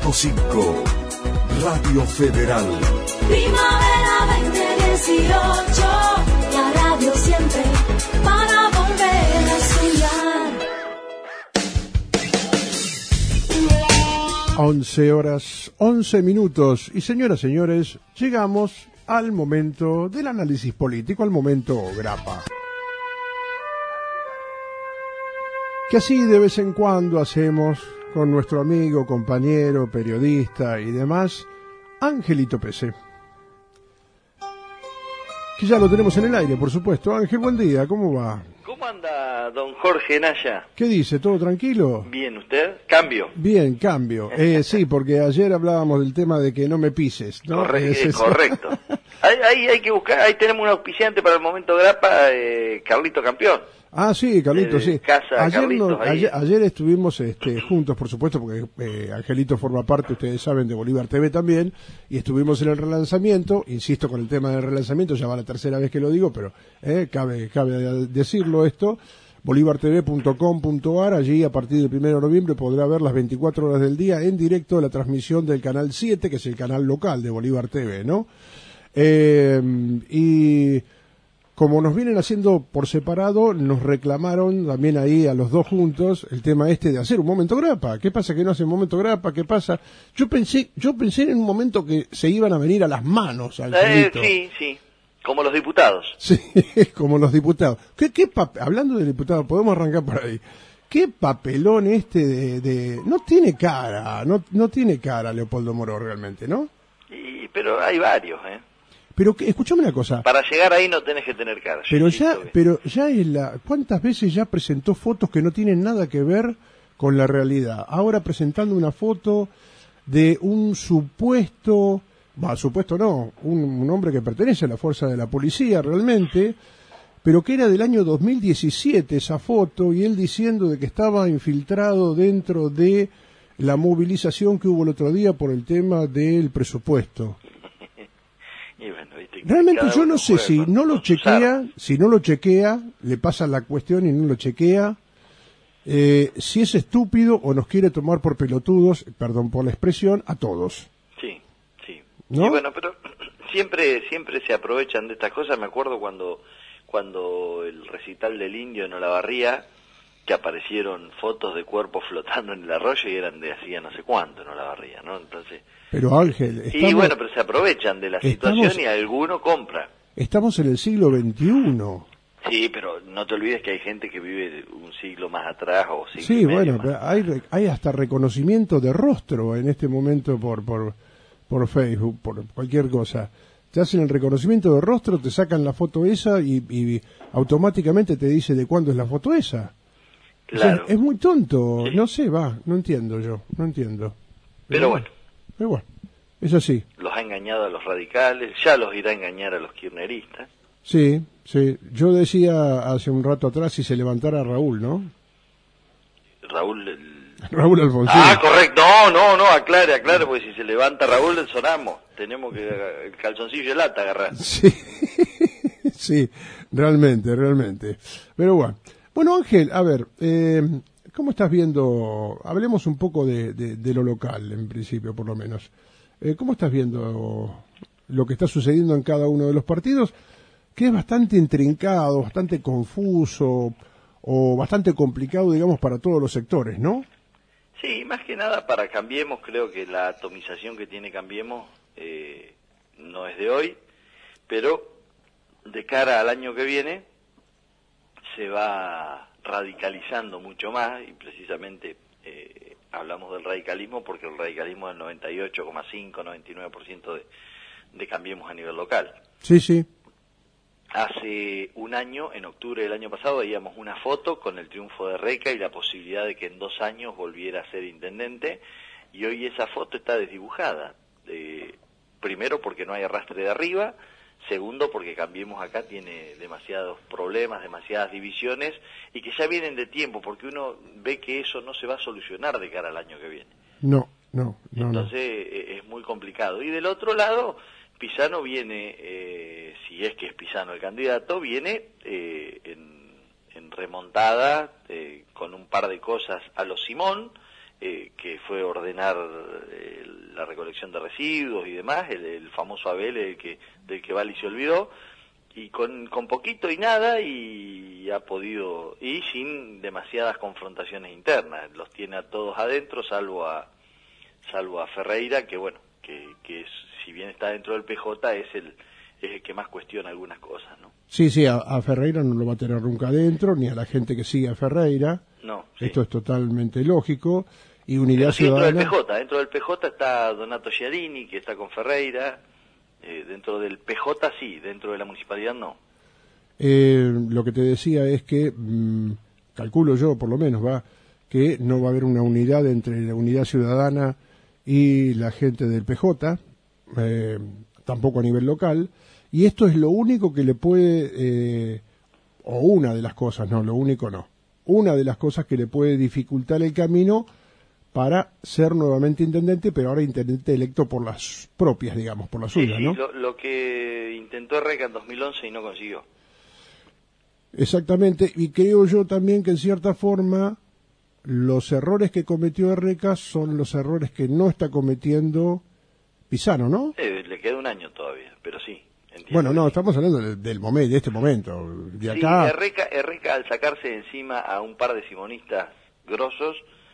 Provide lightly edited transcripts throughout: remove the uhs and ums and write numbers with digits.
100.5 Radio Federal. Primavera 2018, la radio siempre para volver a soñar. 11 horas, 11 minutos. Y señoras, señores, llegamos al momento del análisis político, al momento grapa. Que así de vez en cuando hacemos con nuestro amigo, compañero, periodista y demás, Angelito Pese. Que ya lo tenemos en el aire, por supuesto. Ángel, buen día, ¿cómo va? ¿Cómo anda don Jorge Naya? ¿Qué dice? ¿Todo tranquilo? Bien, ¿usted? ¿Cambio? Bien, cambio. Sí, porque ayer hablábamos del tema de que no me pises, ¿no? Correcto. Ahí hay que buscar, ahí tenemos un auspiciante para el momento grapa, Carlito Campeón. Ah, sí, Carlito, sí. Casa ayer estuvimos juntos, por supuesto, porque Angelito forma parte, ustedes saben, de Bolívar TV también, y estuvimos en el relanzamiento. Insisto con el tema del relanzamiento, ya va la tercera vez que lo digo, pero cabe decirlo esto. bolivartv.com.ar, allí a partir del 1 de noviembre podrá ver las 24 horas del día en directo la transmisión del canal 7, que es el canal local de Bolívar TV, ¿no? Y como nos vienen haciendo por separado, nos reclamaron también ahí a los dos juntos el tema de hacer un momento grapa. ¿Qué pasa que no hacen momento grapa? ¿Qué pasa? Yo pensé en un momento que se iban a venir a las manos al sí, como los diputados. Sí, como los diputados. Hablando de diputados, podemos arrancar por ahí. ¿Qué papelón no tiene cara, no tiene cara Leopoldo Moró realmente, ¿no? Pero hay varios, Pero escuchame una cosa. Para llegar ahí no tenés que tener cara. Pero ya es ¿cuántas veces ya presentó fotos que no tienen nada que ver con la realidad? Ahora presentando una foto de un supuesto no, un hombre que pertenece a la fuerza de la policía realmente, pero que era del año 2017 esa foto, y él diciendo de que estaba infiltrado dentro de la movilización que hubo el otro día por el tema del presupuesto. Y bueno, realmente yo no sé si no lo chequea, le pasa la cuestión y no lo chequea, si es estúpido o nos quiere tomar por pelotudos, perdón por la expresión, a todos. Sí. ¿No? Y bueno, pero siempre se aprovechan de estas cosas. Me acuerdo cuando el recital del Indio en Olavarría, que aparecieron fotos de cuerpos flotando en el arroyo y eran de hacía no sé cuánto en Olavarría, ¿no? Entonces... Pero Ángel... pero se aprovechan de la situación y alguno compra. Estamos en el siglo XXI. Sí, pero no te olvides que hay gente que vive un siglo más atrás o siglo Sí, y medio bueno, más. pero hay hasta reconocimiento de rostro en este momento por Facebook, por cualquier cosa. Te hacen el reconocimiento de rostro, te sacan la foto esa y automáticamente te dice de cuándo es la foto esa. Claro. O sea, es muy tonto, Sí. no sé, no entiendo. Pero bueno. Pero bueno, es así. Los ha engañado a los radicales, ya los irá a engañar a los kirchneristas. Sí. Yo decía hace un rato atrás si se levantara Raúl, ¿no? Raúl Alfonsín. Ah, correcto. No, aclare, porque si se levanta Raúl, sonamos. Tenemos que el calzoncillo de lata agarrar. Sí, realmente. Pero bueno, Ángel, a ver, ¿cómo estás viendo? Hablemos un poco de lo local, en principio, por lo menos. ¿Cómo estás viendo lo que está sucediendo en cada uno de los partidos? Que es bastante intrincado, bastante confuso o bastante complicado, digamos, para todos los sectores, ¿no? Sí, más que nada para Cambiemos, creo que la atomización que tiene Cambiemos no es de hoy, pero de cara al año que viene se va radicalizando mucho más, y precisamente hablamos del radicalismo porque el radicalismo es el 98,5, 99% de Cambiemos a nivel local. Sí. Hace un año, en octubre del año pasado, veíamos una foto con el triunfo de Reca y la posibilidad de que en 2 años volviera a ser intendente, y hoy esa foto está desdibujada. Primero porque no hay arrastre de arriba, segundo porque Cambiemos acá tiene demasiados problemas, demasiadas divisiones, y que ya vienen de tiempo, porque uno ve que eso no se va a solucionar de cara al año que viene. No. Entonces es muy complicado. Y del otro lado, Pisano viene, si es que es Pisano el candidato, viene en remontada, con un par de cosas a lo Simón, que fue ordenar la recolección de residuos y demás, el famoso Abel del que Bali se olvidó, y con poquito y nada, y ha podido, y sin demasiadas confrontaciones internas, los tiene a todos adentro, salvo a Ferreira, que bueno, que si bien está dentro del PJ, es el que más cuestiona algunas cosas, ¿no? Sí, a Ferreira no lo va a tener nunca adentro, ni a la gente que sigue a Ferreira. No, sí. Esto es totalmente lógico. Y Unidad Ciudadana... Dentro del PJ está Donato Chiarini, que está con Ferreira. Dentro del PJ sí, dentro de la municipalidad no. Lo que te decía es que, calculo yo por lo menos, que no va a haber una unidad entre la Unidad Ciudadana y la gente del PJ, tampoco a nivel local, y esto es lo único que le puede, o una de las cosas, no, lo único no, una de las cosas que le puede dificultar el camino para ser nuevamente intendente, pero ahora intendente electo por las propias, digamos, por las suyas, ¿no? Lo que intentó Reca en 2011 y no consiguió. Exactamente, y creo yo también que en cierta forma los errores que cometió Reca son los errores que no está cometiendo Pisano, ¿no? Le queda un año todavía, pero sí. Bueno, no, estamos hablando del momento, de este momento. De acá... Sí, Reca al sacarse de encima a un par de simonistas grosos,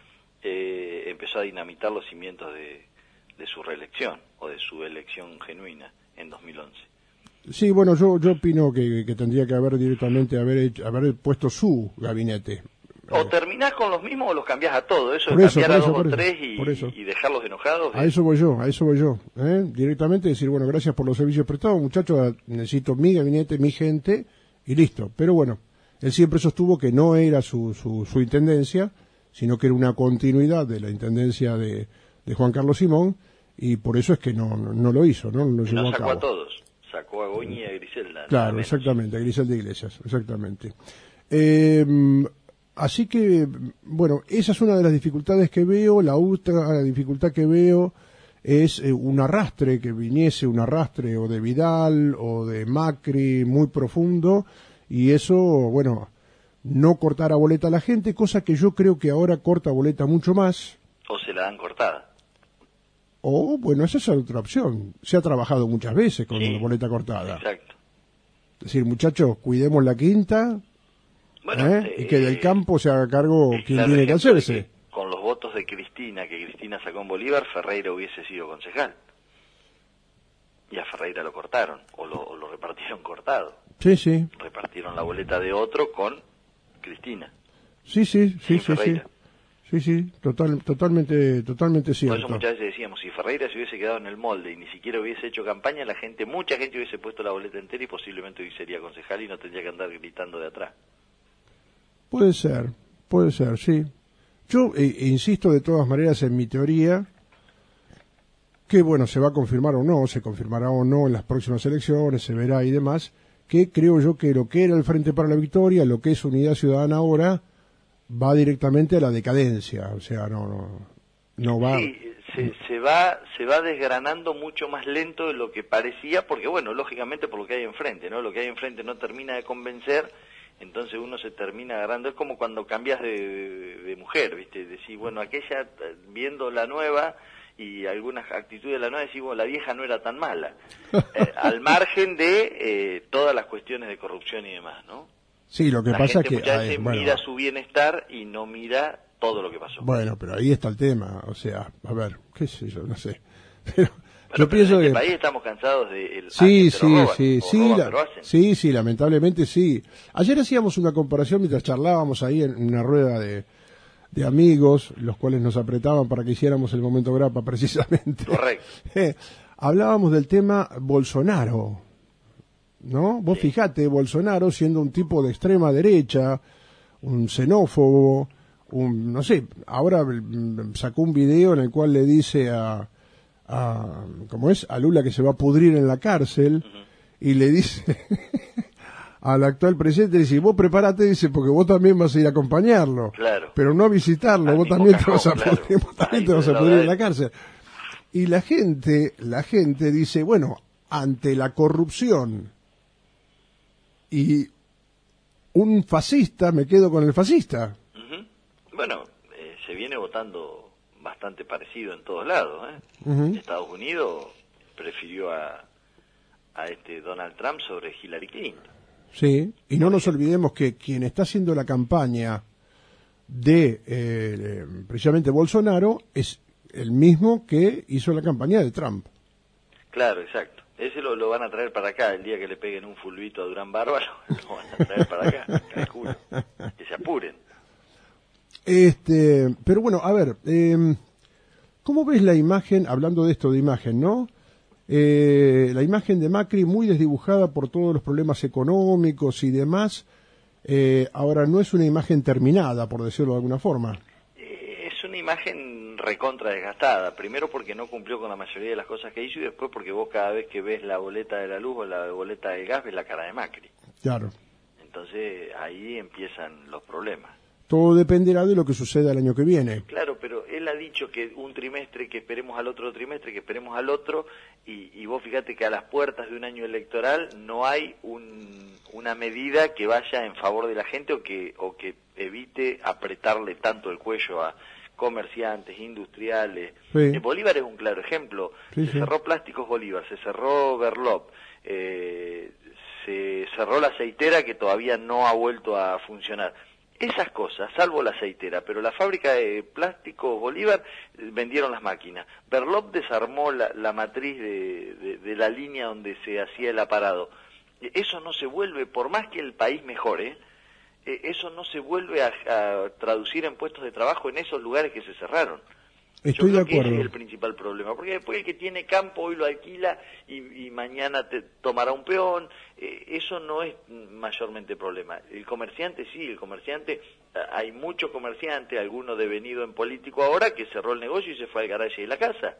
empezó a dinamitar los cimientos de su reelección, o de su elección genuina, en 2011. Sí, bueno, yo opino que tendría que haber directamente haber puesto su gabinete. O terminás con los mismos o los cambiás a todos. Eso por de eso, cambiar por a eso, dos por o eso, tres por eso. y dejarlos enojados. A eso voy yo. Directamente decir, bueno, gracias por los servicios prestados, muchachos, necesito mi gabinete, mi gente, y listo. Pero bueno, él siempre sostuvo que no era su intendencia, sino que era una continuidad de la intendencia de Juan Carlos Simón, y por eso es que no lo hizo, no lo llevó a cabo. Sacó a todos, sacó a Goñi y a Griselda. Claro, exactamente, a Griselda Iglesias, exactamente. Así que, bueno, esa es una de las dificultades que veo. La otra dificultad que veo es un arrastre o de Vidal o de Macri muy profundo, y eso, bueno, no cortar a boleta a la gente, cosa que yo creo que ahora corta a boleta mucho más. O se la dan cortada. O, bueno, esa es otra opción. Se ha trabajado muchas veces con la boleta cortada. Exacto. Es decir, muchachos, cuidemos la quinta, bueno, y que del campo se haga cargo quien tiene que hacerse. Con los votos de Cristina, que Cristina sacó en Bolívar, Ferreira hubiese sido concejal. Y a Ferreira lo cortaron, o lo repartieron cortado. Sí. Repartieron la boleta de otro con Cristina. Sí, totalmente cierto. Por eso muchas veces decíamos, si Ferreira se hubiese quedado en el molde y ni siquiera hubiese hecho campaña, mucha gente hubiese puesto la boleta entera y posiblemente hoy sería concejal y no tendría que andar gritando de atrás. Puede ser, sí. Yo insisto de todas maneras en mi teoría, que bueno, se va a confirmar o no, se confirmará o no en las próximas elecciones, se verá y demás, que creo yo que lo que era el Frente para la Victoria, lo que es Unidad Ciudadana ahora, va directamente a la decadencia, o sea, no va... Sí, se va desgranando mucho más lento de lo que parecía, porque bueno, lógicamente por lo que hay enfrente, ¿no? Lo que hay enfrente no termina de convencer, entonces uno se termina agarrando, es como cuando cambias de mujer, ¿viste? Decís, bueno, aquella, viendo la nueva y algunas actitudes de la nueva, decís, bueno, la vieja no era tan mala, al margen de todas las cuestiones de corrupción y demás, ¿no? Sí, lo que pasa es que... muchas veces mira su bienestar y no mira todo lo que pasó. Bueno, pero ahí está el tema, o sea, a ver, qué sé yo, no sé. Pero yo pienso en este que... país estamos cansados de... Sí, lamentablemente sí. Ayer hacíamos una comparación mientras charlábamos ahí en una rueda de amigos, los cuales nos apretaban para que hiciéramos el momento grapa precisamente. Correcto. Hablábamos del tema Bolsonaro, ¿no? Vos fijate, Bolsonaro siendo un tipo de extrema derecha, un xenófobo, no sé, ahora sacó un video en el cual le dice a Lula que se va a pudrir en la cárcel, y le dice al actual presidente, dice, vos prepárate, dice, porque vos también vas a ir a acompañarlo, claro, pero no a visitarlo, vos también te vas a pudrir en la cárcel. Y la gente dice, bueno, ante la corrupción y un fascista, me quedo con el fascista. Bueno, se viene votando bastante parecido en todos lados, ¿eh? Ujú. Estados Unidos prefirió a Donald Trump sobre Hillary Clinton. Sí, y no nos olvidemos que quien está haciendo la campaña de precisamente Bolsonaro es el mismo que hizo la campaña de Trump. Claro, exacto. Ese lo van a traer para acá, el día que le peguen un fulbito a Durán Bárbaro, lo van a traer para acá, calculo. Que se apuren. Pero bueno, a ver, ¿cómo ves la imagen, hablando de esto de imagen, ¿no? La imagen de Macri muy desdibujada por todos los problemas económicos y demás. Ahora no es una imagen terminada, por decirlo de alguna forma. Es una imagen recontra desgastada, primero porque no cumplió con la mayoría de las cosas que hizo y después porque vos cada vez que ves la boleta de la luz o la boleta del gas ves la cara de Macri. Claro. Entonces ahí empiezan los problemas. Todo dependerá de lo que suceda el año que viene. Claro, pero él ha dicho que un trimestre, que esperemos al otro trimestre, que esperemos al otro, y vos fíjate que a las puertas de un año electoral no hay una medida que vaya en favor de la gente o que evite apretarle tanto el cuello a comerciantes, industriales. Sí. Bolívar es un claro ejemplo. Sí, Se sí. cerró Plásticos Bolívar, se cerró Berlop, se cerró la aceitera que todavía no ha vuelto a funcionar. Esas cosas, salvo la aceitera, pero la fábrica de plástico Bolívar vendieron las máquinas. Berlop desarmó la matriz de la línea donde se hacía el aparado. Eso no se vuelve, por más que el país mejore, eso no se vuelve a traducir en puestos de trabajo en esos lugares que se cerraron. Estoy Yo de creo que ese acuerdo. es el principal problema, porque después el que tiene campo hoy lo alquila y mañana te tomará un peón, eso no es mayormente problema. El comerciante sí, hay mucho comerciante, alguno devenido en político ahora, que cerró el negocio y se fue al garaje de la casa.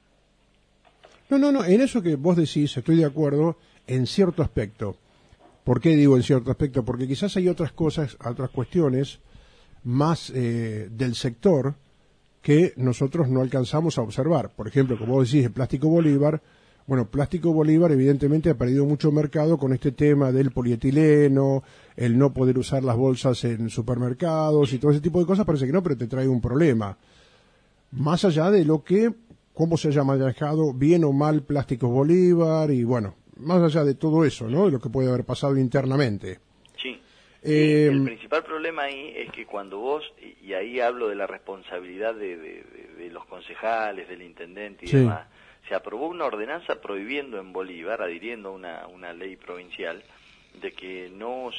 No, en eso que vos decís estoy de acuerdo en cierto aspecto. ¿Por qué digo en cierto aspecto? Porque quizás hay otras cosas, otras cuestiones más del sector que nosotros no alcanzamos a observar. Por ejemplo, como vos decís, el Plástico Bolívar, bueno, Plástico Bolívar evidentemente ha perdido mucho mercado con este tema del polietileno, el no poder usar las bolsas en supermercados y todo ese tipo de cosas, parece que no, pero te trae un problema. Más allá de lo que, cómo se haya manejado bien o mal Plásticos Bolívar y bueno, más allá de todo eso, ¿no? De lo que puede haber pasado internamente. Sí. El principal problema ahí es que cuando vos, y ahí hablo de la responsabilidad de los concejales, del intendente y Sí. demás, se aprobó una ordenanza prohibiendo en Bolívar, adhiriendo a una ley provincial, de que no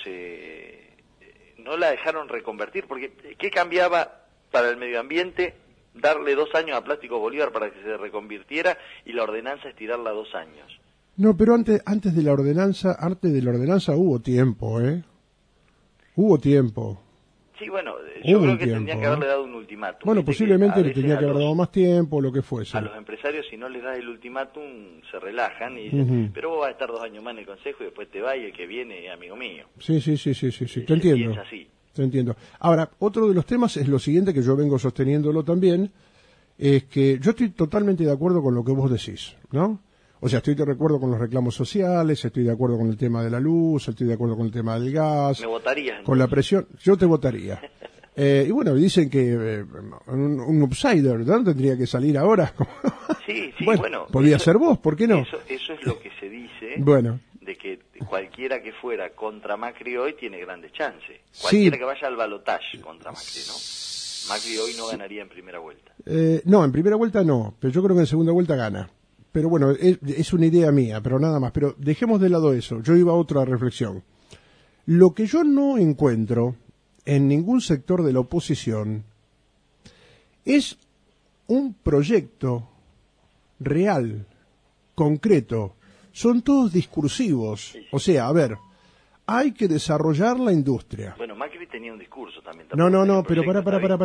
la dejaron reconvertir, porque ¿qué cambiaba para el medio ambiente darle 2 años a Plástico Bolívar para que se reconvirtiera y la ordenanza estirarla 2 años? No, pero antes de la ordenanza hubo tiempo, Hubo tiempo. Sí, bueno, yo Hubo creo un que tiempo, tendrían que haberle dado un ultimátum. Bueno, Viste posiblemente que a le veces tenía que a haber dado más tiempo, lo que fuese. A los empresarios, si no les das el ultimátum, se relajan y dicen, Ujú. pero vos vas a estar 2 años más en el consejo y después te vas y el que viene es amigo mío. Sí, te Se entiendo. piensa así. Te entiendo. Ahora, otro de los temas es lo siguiente, que yo vengo sosteniéndolo también, es que yo estoy totalmente de acuerdo con lo que vos decís, ¿no? O sea, estoy de acuerdo con los reclamos sociales, estoy de acuerdo con el tema de la luz, estoy de acuerdo con el tema del gas, ¿Me votarías? con la presión. Yo te votaría. Y bueno, dicen que un outsider, ¿no? Tendría que salir ahora. Sí, bueno, podía eso- ser vos, ¿por qué no? Eso es lo que se dice, Bueno, de que cualquiera que fuera contra Macri hoy tiene grandes chances. Sí. Cualquiera que vaya al balotaje contra Macri, ¿no? Macri hoy no ganaría en primera vuelta. no, en primera vuelta no, pero yo creo que en segunda vuelta gana. Pero bueno, es una idea mía, pero nada más. Pero dejemos de lado eso. Yo iba a otra reflexión. Lo que yo no encuentro en ningún sector de la oposición es un proyecto real, concreto. Son todos discursivos. O sea, a ver, hay que desarrollar la industria. Bueno, Macri tenía un discurso también. No, pero para.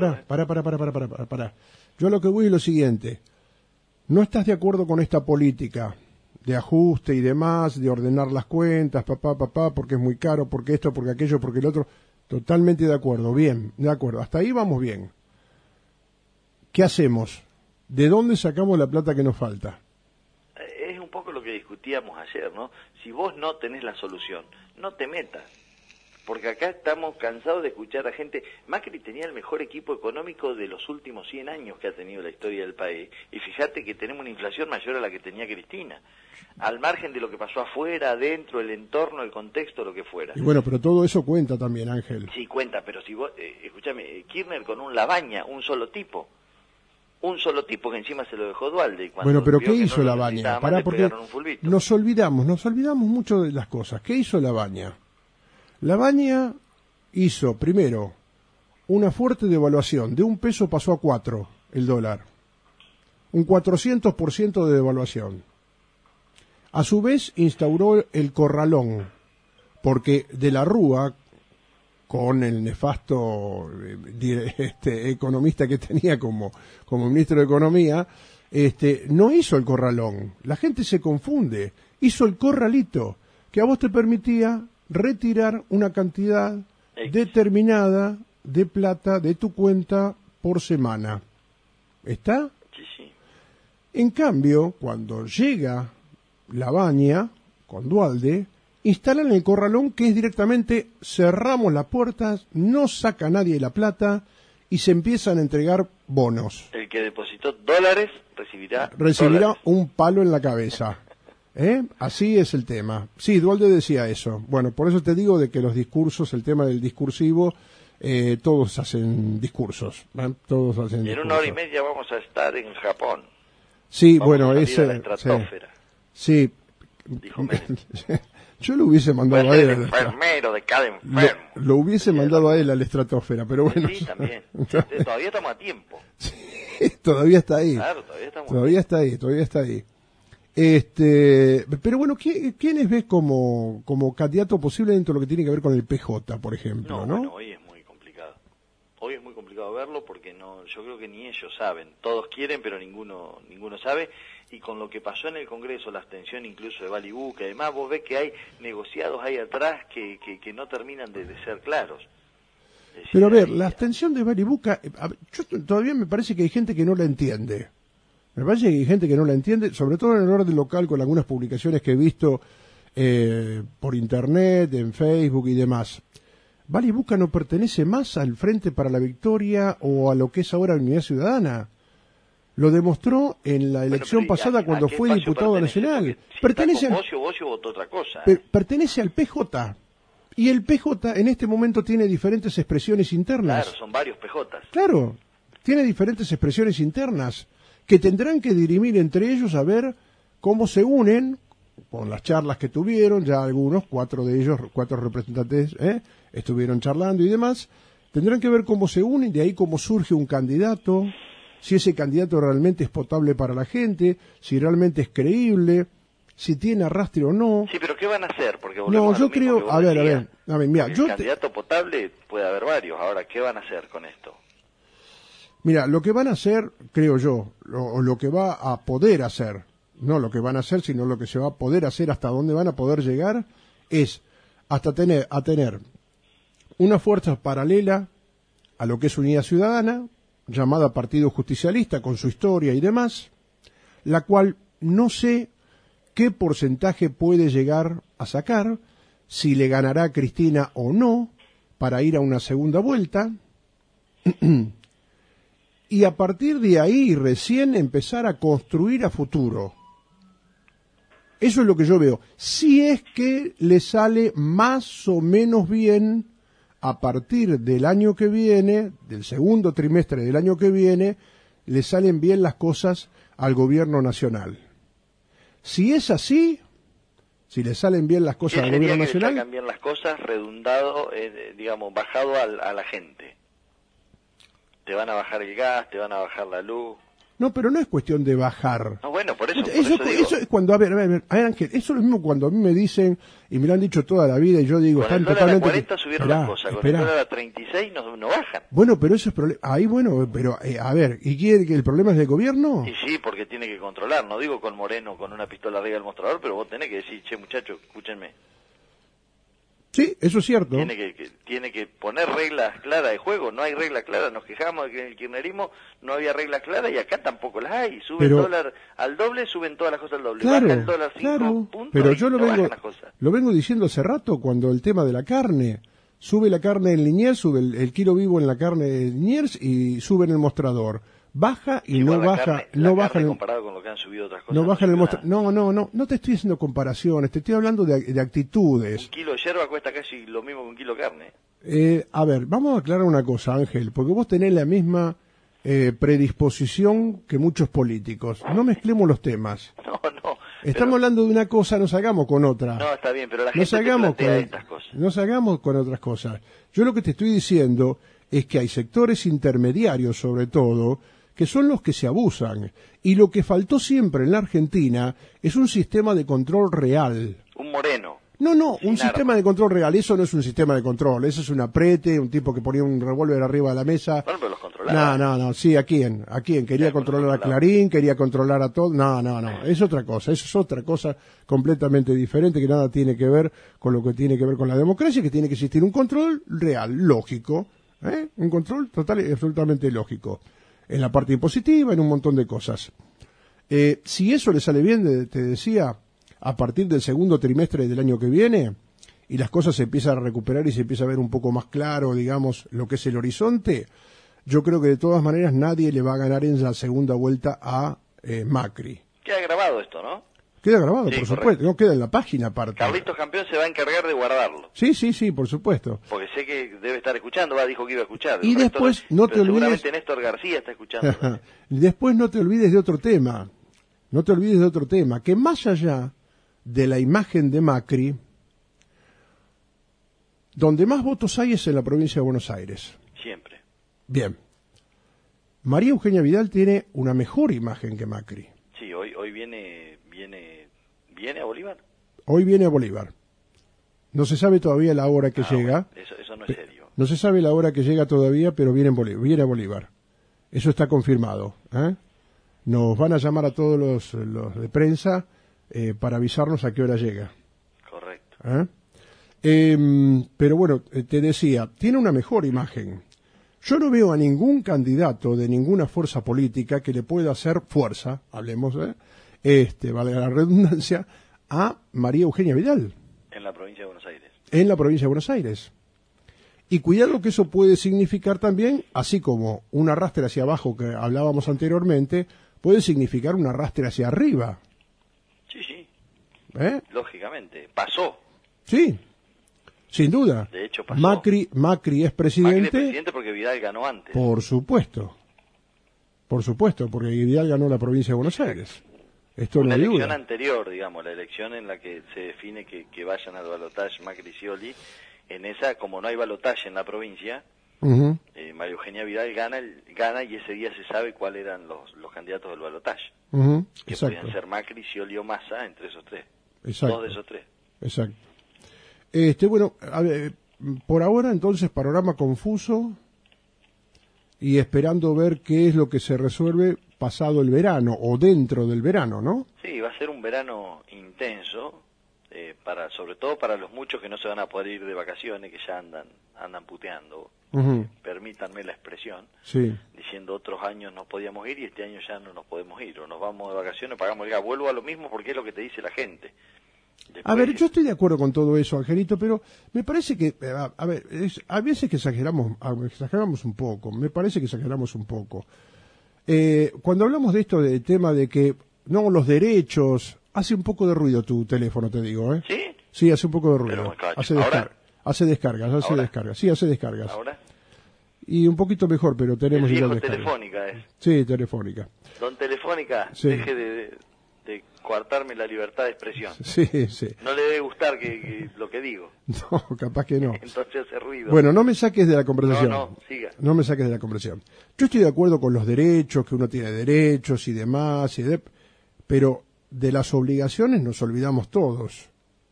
para. Yo a lo que voy es lo siguiente. ¿No estás de acuerdo con esta política de ajuste y demás, de ordenar las cuentas, porque es muy caro, porque esto, porque aquello, porque el otro? Totalmente de acuerdo, bien, de acuerdo. Hasta ahí vamos bien. ¿Qué hacemos? ¿De dónde sacamos la plata que nos falta? Es un poco lo que discutíamos ayer, ¿no? Si vos no tenés la solución, no te metas. porque acá estamos cansados de escuchar a gente. Macri tenía el mejor equipo económico de los últimos 100 años que ha tenido la historia del país, y fíjate que tenemos una inflación mayor a la que tenía Cristina, al margen de lo que pasó afuera, adentro, el entorno, el contexto, lo que fuera. Y bueno, pero todo eso cuenta también, Ángel. Sí, cuenta, pero si vos, escúchame, Kirchner con un Labaña, un solo tipo que encima se lo dejó Duhalde. Bueno, pero ¿qué hizo Labaña? Pará, porque nos olvidamos mucho de las cosas. ¿Qué hizo Labaña? Labaña hizo, primero, una fuerte devaluación. De 1 peso pasó a 4 el dólar. Un 400% de devaluación. A su vez instauró el corralón, porque de la Rúa, con el nefasto economista que tenía como ministro de Economía, no hizo el corralón. La gente se confunde. Hizo el corralito, que a vos te permitía retirar una cantidad determinada de plata de tu cuenta por semana. ¿Está? Sí, sí. En cambio, cuando llega Labaña con Duhalde, instalan el corralón, que es directamente cerramos las puertas, no saca nadie la plata y se empiezan a entregar bonos. El que depositó dólares recibirá dólares. Un palo en la cabeza. Así es el tema. Sí, Duhalde decía eso. Bueno, por eso te digo de que los discursos, el tema del discursivo, todos hacen discursos. Todos hacen y en discursos. 1 hora y media vamos a estar en Japón. Sí, vamos bueno, a ese... a la estratosfera. Sí. Dijo Menem. Yo lo hubiese mandado a él. El enfermero de cada enfermo. Lo hubiese mandado a él a la estratosfera, pero bueno. Sí, también. Todavía estamos a tiempo. Sí, todavía está ahí. Claro, todavía está ahí. Pero bueno, ¿quiénes ves como candidato posible dentro de lo que tiene que ver con el PJ, por ejemplo? ¿No? Bueno, hoy es muy complicado. Hoy es muy complicado verlo porque yo creo que ni ellos saben. Todos quieren, pero ninguno sabe. Y con lo que pasó en el Congreso, la abstención incluso de Balibú, que además vos ves que hay negociados ahí atrás que no terminan de ser claros. Decir, pero a ver, la abstención de Balibuca, yo todavía me parece que hay gente que no la entiende. Me parece que hay gente que no la entiende, sobre todo en el orden local, con algunas publicaciones que he visto por internet, en Facebook y demás. Balibuca no pertenece más al Frente para la Victoria o a lo que es ahora Unidad Ciudadana. Lo demostró en la elección pasada cuando fue diputado nacional. Pertenece Bocio votó otra cosa. Pertenece al PJ. Y el PJ en este momento tiene diferentes expresiones internas. Claro, son varios PJs. Claro, tiene diferentes expresiones internas que tendrán que dirimir entre ellos a ver cómo se unen con las charlas que tuvieron. Ya algunos, 4 de ellos, 4 representantes, estuvieron charlando y demás. Tendrán que ver cómo se unen, de ahí cómo surge un candidato. Si ese candidato realmente es potable para la gente, si realmente es creíble, si tiene arrastre o no. Sí, pero ¿qué van a hacer? Porque no, yo creo, a ver, mira, candidato potable puede haber varios. Ahora, ¿qué van a hacer con esto? Mira, lo que van a hacer, creo yo, o lo que va a poder hacer, no lo que van a hacer, sino lo que se va a poder hacer, hasta dónde van a poder llegar, es hasta tener una fuerza paralela a lo que es Unidad Ciudadana, llamada Partido Justicialista, con su historia y demás, la cual no sé qué porcentaje puede llegar a sacar, si le ganará a Cristina o no, para ir a una segunda vuelta, y a partir de ahí recién empezar a construir a futuro. Eso es lo que yo veo. Si es que le sale más o menos bien a partir del año que viene, del segundo trimestre del año que viene, le salen bien las cosas al gobierno nacional. Si es así, si le salen bien las cosas al gobierno nacional... ¿Qué sería que le salgan bien las cosas redundado, bajado a la gente? Te van a bajar el gas, te van a bajar la luz... No, pero no es cuestión de bajar. No, bueno, por eso eso es cuando, a ver, Ángel, eso es lo mismo cuando a mí me dicen, y me lo han dicho toda la vida, y yo digo, están totalmente... Con el dólar a 40 subieron las cosas, con el dólar a 36 no bajan. Bueno, pero eso es problema, ahí bueno, pero, a ver, ¿y quiere que el problema es del gobierno? Y sí, porque tiene que controlar, no digo con Moreno, con una pistola arriba del mostrador, pero vos tenés que decir, che, muchachos, escúchenme. Sí, eso es cierto. Tiene que poner reglas claras de juego. No hay reglas claras. Nos quejamos de que en el kirchnerismo no había reglas claras y acá tampoco las hay. Sube el dólar al doble, suben todas las cosas al doble. Claro, baja el dólar 5 puntos, pero yo y lo vengo diciendo hace rato, cuando el tema de la carne. Sube la carne en Liniers, sube el kilo vivo en la carne de Liniers y sube en el mostrador. Baja y no baja, no baja en el, comparado con lo que han subido otras cosas. no baja en el mostrador. mostrador. No te estoy haciendo comparaciones, te estoy hablando de actitudes. Un kilo de yerba cuesta casi lo mismo que un kilo de carne. A ver, vamos a aclarar una cosa, Ángel, porque vos tenés la misma predisposición que muchos políticos. No mezclemos los temas. No. Estamos hablando de una cosa, nos hagamos con otra. No, está bien, pero la Nos gente te hagamos plantea con, estas cosas. nos hagamos con otras cosas. Yo lo que te estoy diciendo es que hay sectores intermediarios, sobre todo, que son los que se abusan. Y lo que faltó siempre en la Argentina es un sistema de control real. Un moreno. No, Sin un sistema armas. de control real. Eso no es un sistema de control. Eso es un aprete, un tipo que ponía un revólver arriba de la mesa. Bueno, pero los controlaba. No. Sí, ¿a quién? ¿A quién? Quería controlar a Clarín, quería controlar a todo. No. Es otra cosa. Eso es otra cosa completamente diferente que nada tiene que ver con lo que tiene que ver con la democracia, que tiene que existir un control real, lógico. Un control total y absolutamente lógico. En la parte impositiva, en un montón de cosas. Si eso le sale bien, te decía, a partir del segundo trimestre del año que viene, y las cosas se empiezan a recuperar y se empieza a ver un poco más claro, digamos, lo que es el horizonte, yo creo que de todas maneras nadie le va a ganar en la segunda vuelta a Macri. Queda grabado esto, ¿no? Queda grabado, Sí, por correcto. supuesto, no queda en la página aparte. Carlitos Campeón se va a encargar de guardarlo. Sí, por supuesto. Porque sé que debe estar escuchando, dijo que iba a escuchar. Y El resto después, no te pero olvides- seguramente Néstor García está escuchando. también. Y después no te olvides de otro tema. No te olvides de otro tema, que más allá de la imagen de Macri, donde más votos hay es en la provincia de Buenos Aires. Siempre. Bien. María Eugenia Vidal tiene una mejor imagen que Macri. Sí, hoy viene a Bolívar. Hoy viene a Bolívar. No se sabe todavía la hora que llega. Bueno, eso no es serio. No se sabe la hora que llega todavía, pero viene a Bolívar. Eso está confirmado. Nos van a llamar a todos los de prensa para avisarnos a qué hora llega. Correcto. Pero bueno, te decía, tiene una mejor imagen. Yo no veo a ningún candidato de ninguna fuerza política que le pueda hacer fuerza, hablemos, valga la redundancia, a María Eugenia Vidal En la provincia de Buenos Aires. en la provincia de Buenos Aires. Y cuidado que eso puede significar también, así como un arrastre hacia abajo que hablábamos anteriormente, puede significar un arrastre hacia arriba. Sí. ¿Eh? Lógicamente. Pasó. Sí, sin duda. De hecho, pasó. Macri es Macri es presidente, presidente porque Vidal ganó antes. por supuesto, porque Vidal ganó la provincia de Buenos Aires. Esto no La hay elección duda. anterior, digamos, la elección en la que se define que vayan al balotaje Macri y Scioli, en esa, como no hay balotaje en la provincia, Ujú, María Eugenia Vidal gana y ese día se sabe cuáles eran los candidatos del balotaje, ujú, que exacto, podían ser Macri, Scioli o Massa, entre esos tres. exacto. Dos de esos tres. Exacto. Bueno, a ver, por ahora entonces panorama confuso y esperando ver qué es lo que se resuelve pasado el verano o dentro del verano, ¿no? Sí, va a ser un verano intenso, sobre todo para los muchos que no se van a poder ir de vacaciones, que ya andan puteando, Ujú, permítanme la expresión, sí. diciendo otros años nos podíamos ir y este año ya no nos podemos ir, o nos vamos de vacaciones, pagamos el gas. Vuelvo a lo mismo porque es lo que te dice la gente. Después, A ver, yo estoy de acuerdo con todo eso, Angelito, pero me parece que, a veces que exageramos un poco, me parece que exageramos un poco. Cuando hablamos de esto, del tema de que, no, los derechos, hace un poco de ruido tu teléfono, te digo, ¿eh? ¿Sí? Sí, hace un poco de ruido. Pero me cacho. Hace ¿Ahora? descargas. ¿Ahora? Sí, hace descargas. Ahora, Y un poquito mejor, pero el tenemos viejo igual descargas. Telefónica es. Sí, Telefónica. Don Telefónica, Sí. deje de coartarme la libertad de expresión. Sí. No le debe gustar lo que digo, No, capaz que no. entonces hace ruido. Bueno, no me saques de la conversación. No, siga. No me saques de la conversación. Yo estoy de acuerdo con los derechos, que uno tiene derechos y demás, pero de las obligaciones nos olvidamos todos.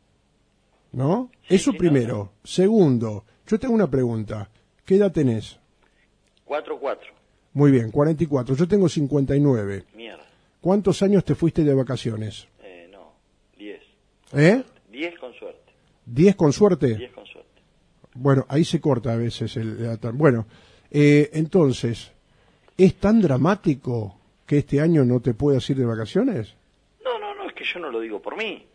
¿No? Sí, Eso sí, primero. no. Segundo, yo tengo una pregunta. ¿Qué edad tenés? 4-4. Muy bien, 44. Yo tengo 59. Mierda. ¿Cuántos años te fuiste de vacaciones? No, 10. 10 con suerte. ¿10 con suerte? 10 con suerte. Bueno, ahí se corta a veces bueno, entonces, ¿es tan dramático que este año no te puedas ir de vacaciones? No, es que yo no lo digo por mí.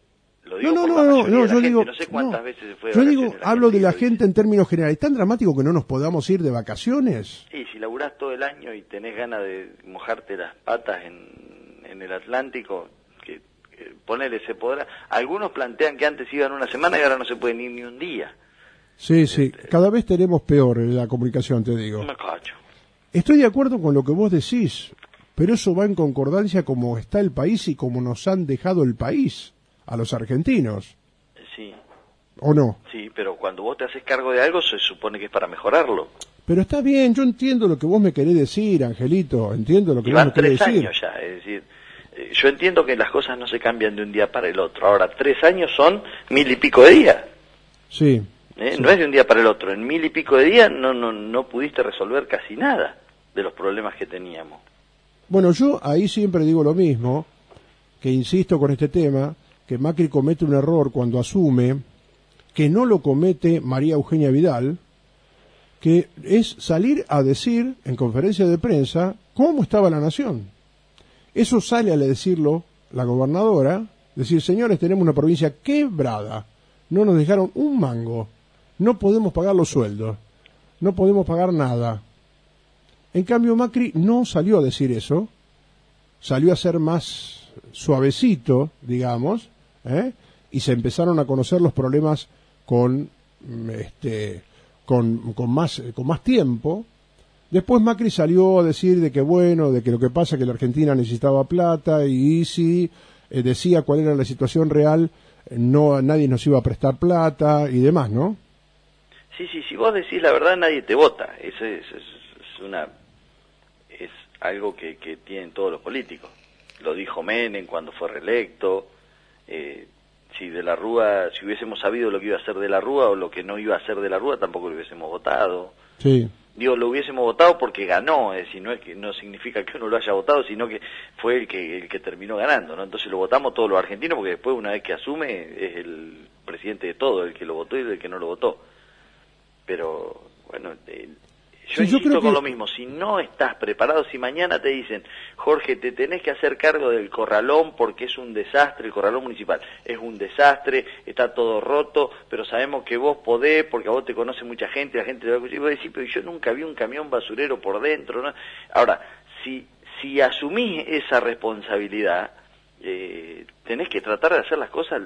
Lo digo No, por no, la no, mayoría no, de la yo gente. digo, No sé cuántas no. veces se fue de Yo digo, vacaciones la hablo de gente la y lo gente en términos generales. ¿Es tan dramático que no nos podamos ir de vacaciones? dice. Y si laburás todo el año y tenés ganas de mojarte las patas en el Atlántico, que ponele, se podrá. Algunos plantean que antes iban una semana y ahora no se pueden ir ni un día. Sí, sí, cada vez tenemos peor la comunicación, te digo. Me cacho. Estoy de acuerdo con lo que vos decís, pero eso va en concordancia como está el país y como nos han dejado el país a los argentinos, Sí, ¿o no? sí, pero cuando vos te haces cargo de algo se supone que es para mejorarlo. Pero está bien, yo entiendo lo que vos me querés decir, Angelito, entiendo lo que Y vos me van querés 3 decir. años ya, es decir, yo entiendo que las cosas no se cambian de un día para el otro. Ahora, 3 años son 1000 y pico de días. Sí, sí. No es de un día para el otro. En 1000 y pico de días no pudiste resolver casi nada de los problemas que teníamos. Bueno, yo ahí siempre digo lo mismo, que insisto con este tema, que Macri comete un error cuando asume que no lo comete María Eugenia Vidal, que es salir a decir en conferencia de prensa cómo estaba la nación. Eso sale a decirlo la gobernadora, decir, señores, tenemos una provincia quebrada, no nos dejaron un mango, no podemos pagar los sueldos, no podemos pagar nada. En cambio Macri no salió a decir eso, salió a ser más suavecito, digamos, y se empezaron a conocer los problemas con más tiempo. Después Macri salió a decir de que bueno, de que lo que pasa es que la Argentina necesitaba plata y si decía cuál era la situación real, nadie nos iba a prestar plata y demás, ¿no? Sí, si vos decís la verdad nadie te vota. Eso es algo que tienen todos los políticos. Lo dijo Menem cuando fue reelecto. Si de la Rúa, si hubiésemos sabido lo que iba a hacer de la Rúa o lo que no iba a hacer de la Rúa, tampoco lo hubiésemos votado. Sí. Digo, lo hubiésemos votado porque ganó, es decir, no significa que uno lo haya votado, sino que fue el que terminó ganando, ¿no? Entonces lo votamos todos los argentinos porque después, una vez que asume, es el presidente de todo, el que lo votó y el que no lo votó. Pero, bueno, yo insisto con lo mismo, si no estás preparado, si mañana te dicen, Jorge, te tenés que hacer cargo del corralón porque es un desastre, el corralón municipal es un desastre, está todo roto, pero sabemos que vos podés, porque a vos te conoce mucha gente, la gente te va a escuchar, y vos decís, pero yo nunca vi un camión basurero por dentro, ¿no? Ahora, si asumís esa responsabilidad, tenés que tratar de hacer las cosas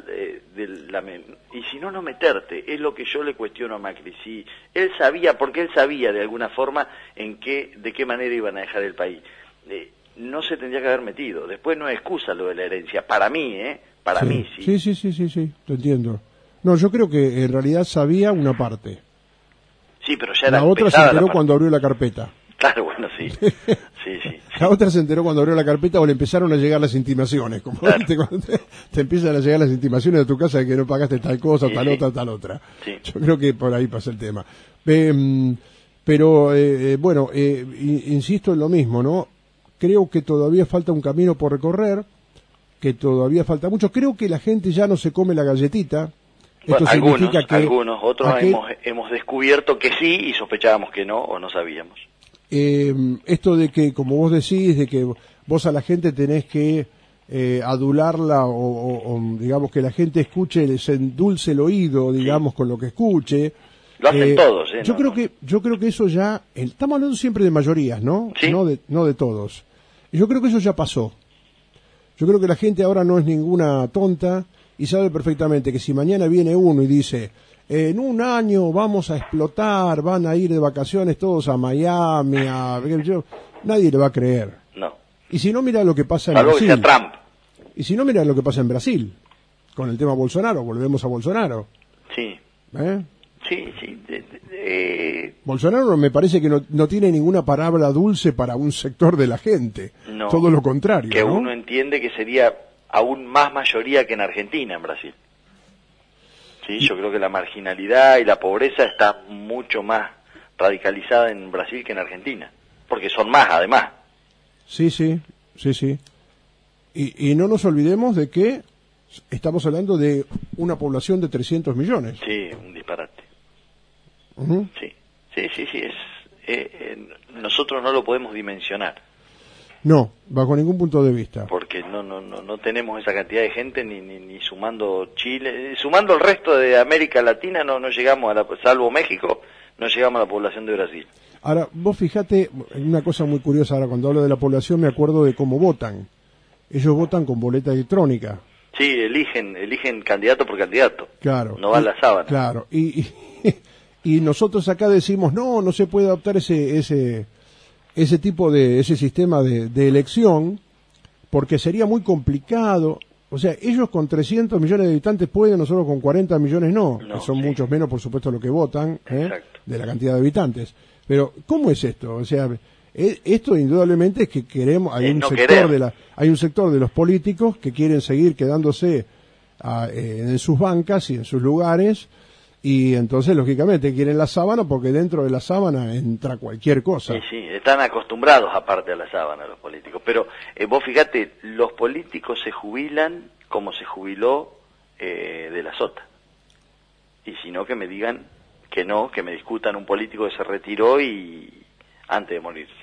y si no meterte, es lo que yo le cuestiono a Macri. Si él sabía, porque él sabía de alguna forma de qué manera iban a dejar el país, no se tendría que haber metido. Después no es excusa lo de la herencia, para mí, para mí sí. Sí, te entiendo. No, yo creo que en realidad sabía una parte. Sí, pero ya era la otra se enteró cuando abrió la carpeta. Claro, bueno, sí. Sí. La otra se enteró cuando abrió la carpeta o le empezaron a llegar las intimaciones. Como claro. ¿viste? Cuando te empiezan a llegar las intimaciones de tu casa de que no pagaste tal cosa, Sí, tal otra. Sí. Yo creo que por ahí pasa el tema. Pero, bueno, insisto en lo mismo, ¿no? Creo que todavía falta un camino por recorrer, que todavía falta mucho. Creo que la gente ya no se come la galletita. Esto significa que otros hemos descubierto que sí y sospechábamos que no o no sabíamos. Esto de que, como vos decís, de que vos a la gente tenés que adularla o digamos que la gente escuche, les endulce el oído, digamos, con lo que escuche. Lo hacen todos, yo creo que eso ya, estamos hablando siempre de mayorías, ¿no? ¿Sí? No de todos. Y yo creo que eso ya pasó. Yo creo que la gente ahora no es ninguna tonta y sabe perfectamente que si mañana viene uno y dice, en un año vamos a explotar, van a ir de vacaciones todos a Miami, nadie le va a creer. No. Y si no, mira lo que pasa en Algo Brasil. que sea Trump. Y si no, mira lo que pasa en Brasil, con el tema Bolsonaro, volvemos a Bolsonaro. Sí. Sí. Bolsonaro me parece que no tiene ninguna palabra dulce para un sector de la gente. No, todo lo contrario. Que ¿no? uno entiende que sería aún más mayoría que en Argentina, en Brasil. Sí, yo creo que la marginalidad y la pobreza está mucho más radicalizada en Brasil que en Argentina, porque son más además. Sí. Y no nos olvidemos de que estamos hablando de una población de 300 millones. Sí, un disparate. Uh-huh. Sí, nosotros no lo podemos dimensionar. No, bajo ningún punto de vista. Porque no tenemos esa cantidad de gente ni sumando Chile, sumando el resto de América Latina no llegamos salvo México, no llegamos a la población de Brasil. Ahora, vos fijate, una cosa muy curiosa, ahora cuando hablo de la población me acuerdo de cómo votan. Ellos votan con boleta electrónica. Sí, eligen candidato por candidato. Claro. No va a la sábana. Claro, y nosotros acá decimos, no se puede adoptar ese tipo ese sistema de elección, porque sería muy complicado. O sea, ellos con 300 millones de habitantes pueden, nosotros con 40 millones no, que son muchos menos, por supuesto, lo que votan, de la cantidad de habitantes. Pero, ¿cómo es esto? O sea, esto indudablemente es que queremos, hay un sector de los políticos que quieren seguir quedándose en sus bancas y en sus lugares, y entonces, lógicamente, quieren la sábana porque dentro de la sábana entra cualquier cosa. Sí, están acostumbrados aparte a la sábana los políticos. Pero vos fíjate, los políticos se jubilan como se jubiló de la Sota. Y si no, que me digan que no, que me discutan un político que se retiró y antes de morirse.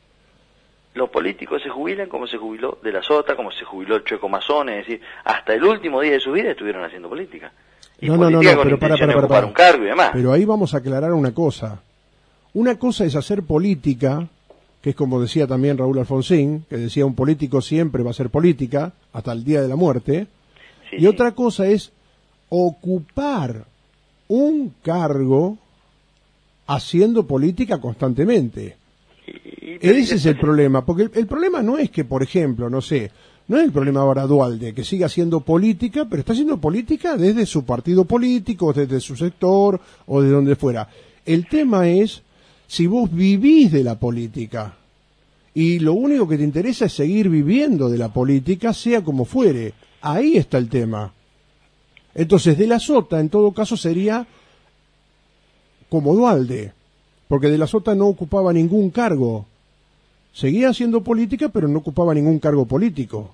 Los políticos se jubilan como se jubiló de la Sota, como se jubiló el Chueco Mazón, es decir, hasta el último día de su vida estuvieron haciendo política. Y no, pero para. Un cargo y demás. Pero ahí vamos a aclarar una cosa. Una cosa es hacer política, que es como decía también Raúl Alfonsín, que decía un político siempre va a hacer política, hasta el día de la muerte. Sí, y otra cosa es ocupar un cargo haciendo política constantemente. Ese es el problema, porque el problema no es que, por ejemplo, no es el problema ahora Duhalde, que siga haciendo política, pero está haciendo política desde su partido político, desde su sector o de donde fuera. El tema es si vos vivís de la política y lo único que te interesa es seguir viviendo de la política, sea como fuere. Ahí está el tema. Entonces, de la Sota, en todo caso, sería como Duhalde, porque de la Sota no ocupaba ningún cargo. Seguía haciendo política, pero no ocupaba ningún cargo político.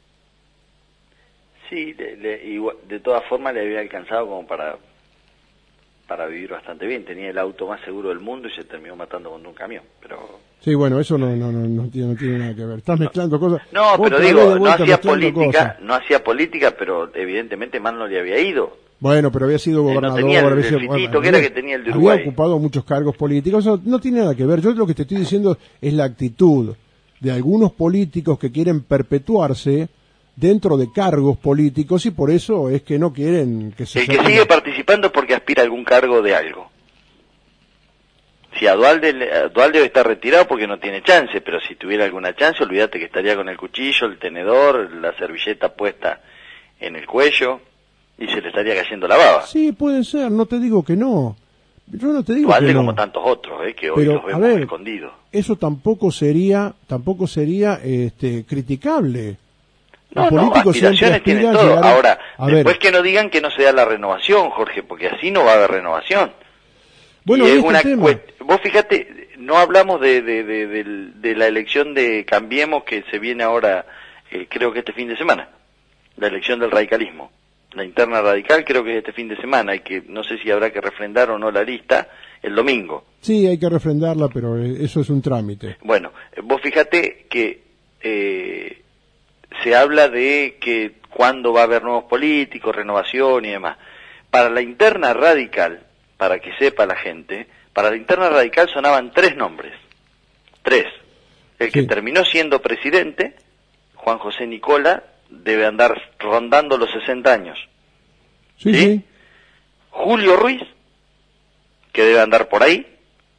Sí, de todas formas le había alcanzado como para vivir bastante bien. Tenía el auto más seguro del mundo y se terminó matando con un camión. Pero sí, bueno, eso no tiene nada que ver. Estás mezclando cosas. No, pero digo, no hacía política, pero evidentemente mal no le había ido. Bueno, pero había sido gobernador. Que tenía el de Uruguay. Había ocupado muchos cargos políticos. Eso no tiene nada que ver. Yo lo que te estoy diciendo es la actitud de algunos políticos que quieren perpetuarse dentro de cargos políticos y por eso es que no quieren que se... El que sigue participando porque aspira a algún cargo de algo. Si a Duhalde está retirado porque no tiene chance, pero si tuviera alguna chance, olvídate que estaría con el cuchillo, el tenedor, la servilleta puesta en el cuello y se le estaría cayendo la baba. Sí, puede ser, no te digo que no. Yo no te digo Duhalde que no. como tantos otros, que hoy los vemos escondidos. Eso tampoco sería criticable. Los políticos aspiraciones tienen todo. Ahora, después que no digan que no se da la renovación, Jorge, porque así no va a haber renovación. Bueno, y es una vos fíjate, no hablamos de la elección de Cambiemos que se viene ahora, creo que este fin de semana, la elección del radicalismo. La interna radical creo que es este fin de semana y que no sé si habrá que refrendar o no la lista el domingo. Sí, hay que refrendarla, pero eso es un trámite. Bueno, vos fíjate que se habla de que cuándo va a haber nuevos políticos, renovación y demás. Para la interna radical, para que sepa la gente, para la interna radical sonaban 3 nombres. 3. El que terminó siendo presidente, Juan José Nicola, debe andar rondando los 60 años. Sí. Julio Ruiz, que debe andar por ahí,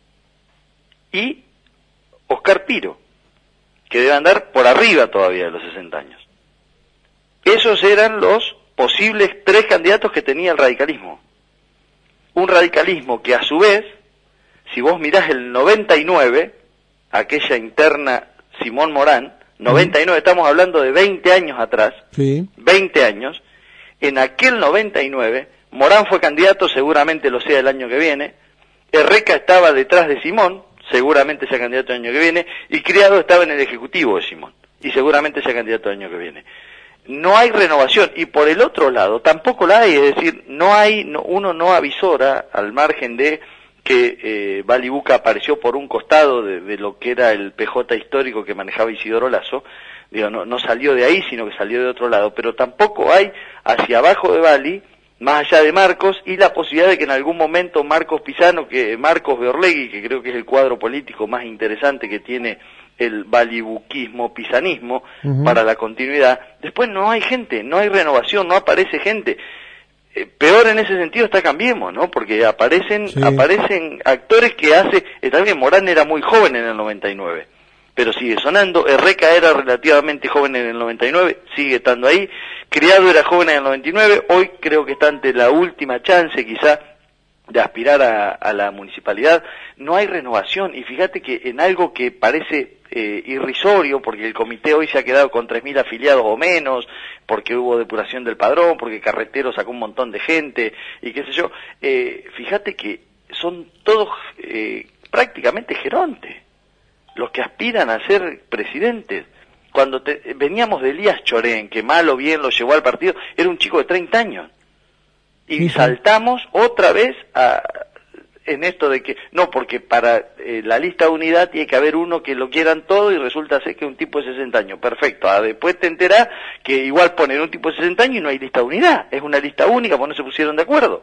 y Oscar Piro, que debe andar por arriba todavía de los 60 años. Esos eran los posibles 3 candidatos que tenía el radicalismo. Un radicalismo que a su vez, si vos mirás el 99, aquella interna Simón Morán, 99, estamos hablando de 20 años atrás, 20 años, en aquel 99, Morán fue candidato, seguramente lo sea el año que viene, Herreca estaba detrás de Simón, seguramente sea candidato el año que viene, y Criado estaba en el ejecutivo de Simón, y seguramente sea candidato el año que viene. No hay renovación, y por el otro lado, tampoco la hay, es decir, uno no avisora, al margen de que Balibuca apareció por un costado de lo que era el PJ histórico que manejaba Isidoro Lazo. Digo, no salió de ahí, sino que salió de otro lado, pero tampoco hay hacia abajo de Bali, más allá de Marcos, y la posibilidad de que en algún momento Marcos Beorlegui, que creo que es el cuadro político más interesante que tiene el balibuquismo, pisanismo, para la continuidad, después no hay gente, no hay renovación, no aparece gente. Peor en ese sentido está Cambiemos, ¿no? Porque aparecen actores que también Morán era muy joven en el 99, pero sigue sonando. Herreca era relativamente joven en el 99, sigue estando ahí. Criado era joven en el 99, hoy creo que está ante la última chance quizá de aspirar a la municipalidad. No hay renovación, y fíjate que en algo que parece irrisorio, porque el comité hoy se ha quedado con 3.000 afiliados o menos, porque hubo depuración del padrón, porque Carretero sacó un montón de gente, y qué sé yo, fíjate que son todos prácticamente gerontes los que aspiran a ser presidentes. Cuando veníamos de Elías Chorén, que mal o bien lo llevó al partido, era un chico de 30 años. Y saltamos otra vez en esto de que, no, porque para la lista de unidad tiene que haber uno que lo quieran todo, y resulta ser que es un tipo de 60 años. Perfecto. Después te enterás que igual ponen un tipo de 60 años y no hay lista de unidad. Es una lista única, porque no se pusieron de acuerdo.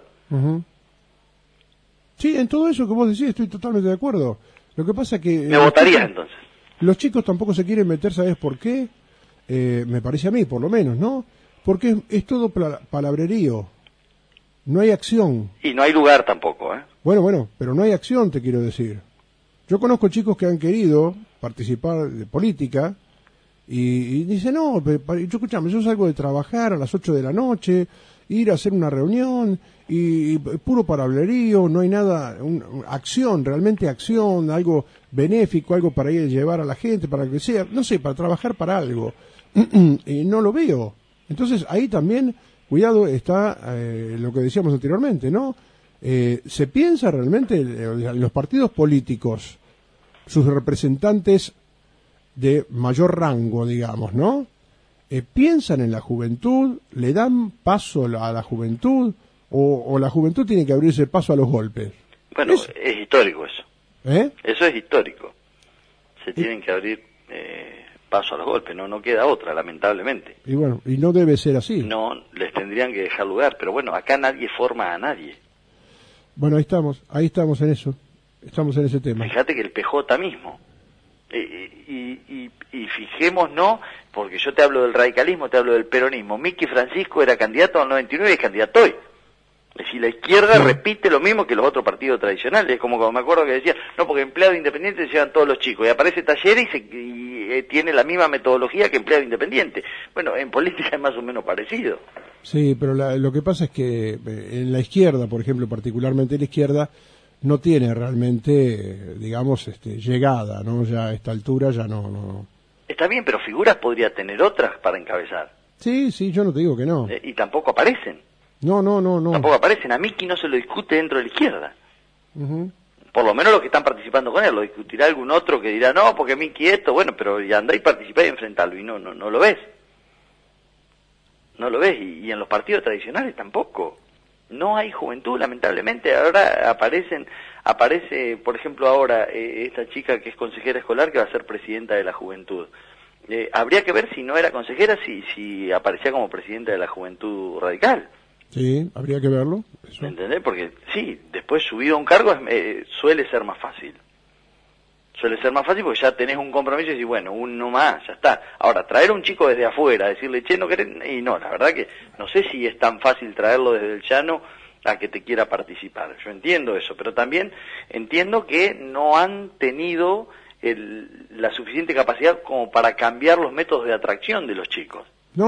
Sí, en todo eso que vos decís estoy totalmente de acuerdo. Lo que pasa que... Me votarías entonces. Los chicos tampoco se quieren meter, ¿sabes por qué? Me parece a mí, por lo menos, ¿no? Porque es todo palabrerío. No hay acción. Y no hay lugar tampoco, ¿eh? Bueno, pero no hay acción, te quiero decir. Yo conozco chicos que han querido participar de política y dicen, no, escúchame, yo salgo de trabajar a las 8 de la noche, ir a hacer una reunión y puro palabrerío, no hay nada, acción, realmente acción, algo benéfico, algo para ir a llevar a la gente, para que sea, no sé, para trabajar para algo. Y no lo veo. Entonces ahí también, cuidado, está lo que decíamos anteriormente, ¿no? Se piensa realmente en los partidos políticos, sus representantes de mayor rango, digamos, ¿no? Piensan en la juventud, le dan paso a la juventud, o la juventud tiene que abrirse paso a los golpes. Bueno, es histórico eso. Eso es histórico. Se tienen que abrir paso a los golpes, no queda otra, lamentablemente. Y bueno, y no debe ser así. No, les tendrían que dejar lugar, pero bueno, acá nadie forma a nadie. Bueno, ahí estamos en eso, estamos en ese tema. Fíjate que el PJ mismo, y fijémonos, porque yo te hablo del radicalismo, te hablo del peronismo. Miki Francisco era candidato al 99 y es candidato hoy. Es decir, la izquierda repite lo mismo que los otros partidos tradicionales. Es como me acuerdo que decía, no, porque empleado independiente se llevan todos los chicos, y aparece Talleres y tiene la misma metodología que empleado independiente. Bueno, en política es más o menos parecido. Sí, pero lo que pasa es que en la izquierda, por ejemplo, particularmente la izquierda, no tiene realmente, digamos, llegada, ¿no? Ya a esta altura ya no. Está bien, pero figuras podría tener otras para encabezar. Sí, yo no te digo que no. Y tampoco aparecen. No. Tampoco aparecen. A Miki no se lo discute dentro de la izquierda. Por lo menos los que están participando con él. Lo discutirá algún otro que dirá, no, porque Miki esto, bueno, pero ya andá y participá y enfrentalo. Y no lo ves. No lo ves. Y en los partidos tradicionales tampoco. No hay juventud, lamentablemente. Ahora aparece, por ejemplo, ahora esta chica que es consejera escolar, que va a ser presidenta de la juventud. Habría que ver si no era consejera, si aparecía como presidenta de la Juventud Radical. Sí, habría que verlo. ¿Me entendés? Porque sí, después subido a un cargo suele ser más fácil. Suele ser más fácil porque ya tenés un compromiso y decís, bueno, uno más, ya está. Ahora, traer a un chico desde afuera, decirle, che, no querés, y no, la verdad que no sé si es tan fácil traerlo desde el llano a que te quiera participar. Yo entiendo eso, pero también entiendo que no han tenido la suficiente capacidad como para cambiar los métodos de atracción de los chicos. No.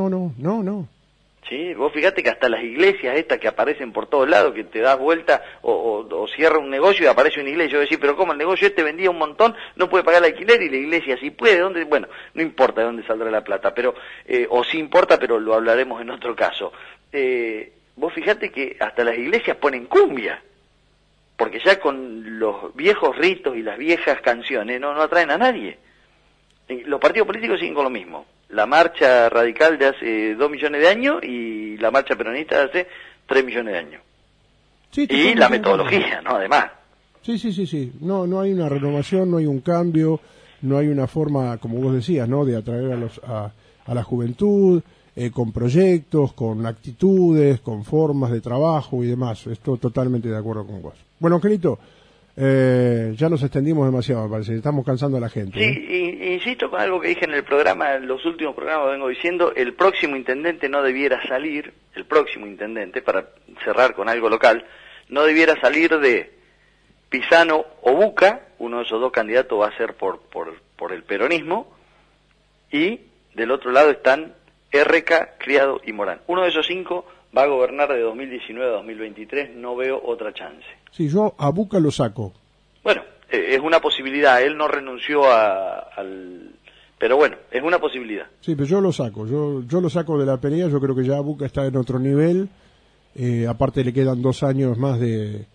Sí, vos fíjate que hasta las iglesias estas que aparecen por todos lados, que te das vuelta o cierra un negocio y aparece una iglesia, yo decís, pero ¿cómo el negocio vendía un montón, no puede pagar el alquiler y la iglesia sí puede? ¿Dónde? Bueno, no importa de dónde saldrá la plata, pero o sí importa, pero lo hablaremos en otro caso. Vos fíjate que hasta las iglesias ponen cumbia, porque ya con los viejos ritos y las viejas canciones no atraen a nadie. Los partidos políticos siguen con lo mismo. La marcha radical de hace 2 millones de años y la marcha peronista de hace 3 millones de años. Sí, y la metodología, ¿no? Además. Sí. No hay una renovación, no hay un cambio, no hay una forma, como vos decías, ¿no? De atraer a la juventud, con proyectos, con actitudes, con formas de trabajo y demás. Estoy totalmente de acuerdo con vos. Bueno, Angelito, ya nos extendimos demasiado, me parece. Estamos cansando a la gente. Sí, insisto con algo que dije en el programa, en los últimos programas vengo diciendo, el próximo intendente no debiera salir, el próximo intendente, para cerrar con algo local, no debiera salir de Pisano o Buca, uno de esos dos candidatos va a ser por el peronismo, y del otro lado están Erreca, Criado y Morán. Uno de esos 5 va a gobernar de 2019 a 2023, no veo otra chance. Sí, yo a Buca lo saco. Bueno, es una posibilidad, él no renunció al... Pero bueno, es una posibilidad. Sí, pero yo lo saco, yo lo saco de la pelea, yo creo que ya Buca está en otro nivel, aparte le quedan 2 años más de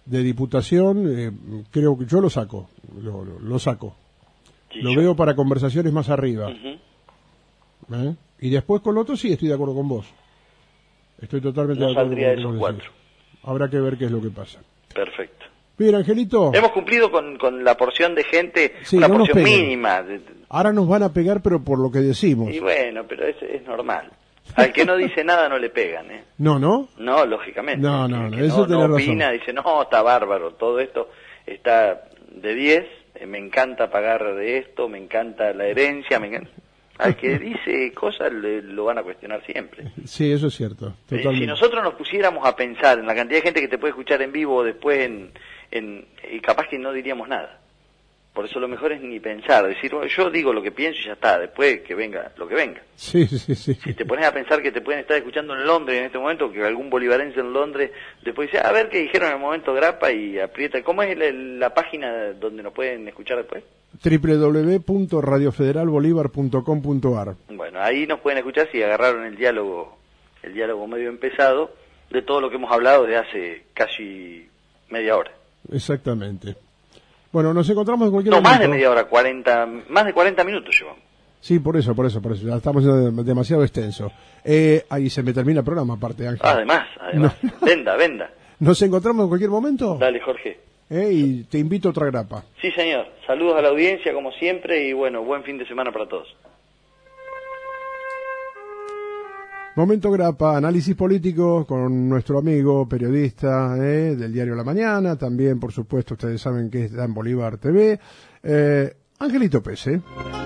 diputación, creo que yo lo saco, lo saco. Sí, lo yo... veo para conversaciones más arriba. Uh-huh. Y después con lo otro sí estoy de acuerdo con vos. Estoy totalmente no de acuerdo saldría de con esos vos decís. 4. Habrá que ver qué es lo que pasa. Perfecto. Bien, Angelito. Hemos cumplido con la porción de gente, Sí, una no nos porción peguen. mínima. Ahora nos van a pegar, pero por lo que decimos. Y bueno, pero es normal. Al que no dice nada no le pegan, ¿eh? No, ¿no? No, lógicamente. No, El que eso tenés no opina, razón. dice, no, está bárbaro, todo esto está de 10, me encanta pagar de esto, me encanta la herencia, me encanta... Al que dice cosas lo van a cuestionar siempre. Sí, eso es cierto. Totalmente. Si nosotros nos pusiéramos a pensar en la cantidad de gente que te puede escuchar en vivo o después y capaz que no diríamos nada. Por eso lo mejor es ni pensar, decir, bueno, yo digo lo que pienso y ya está, después que venga lo que venga. Sí. Si te pones a pensar que te pueden estar escuchando en Londres en este momento, que algún bolivarense en Londres después dice, a ver qué dijeron en el momento grapa y aprieta. ¿Cómo es la página donde nos pueden escuchar después? www.radiofederalbolivar.com.ar. Bueno, ahí nos pueden escuchar si agarraron el diálogo medio empezado de todo lo que hemos hablado desde hace casi media hora. Exactamente. Bueno, nos encontramos en cualquier No, momento. más de media hora, más de 40 minutos llevamos. Sí, por eso. Ya estamos demasiado extenso. Ahí se me termina el programa, aparte, Ángel. Además. No. Venda. ¿Nos encontramos en cualquier momento? Dale, Jorge. Y te invito a otra grapa. Sí, señor. Saludos a la audiencia, como siempre, y bueno, buen fin de semana para todos. Momento grapa, análisis político con nuestro amigo periodista del diario La Mañana, también por supuesto ustedes saben que está en Bolívar TV, Angelito Pese.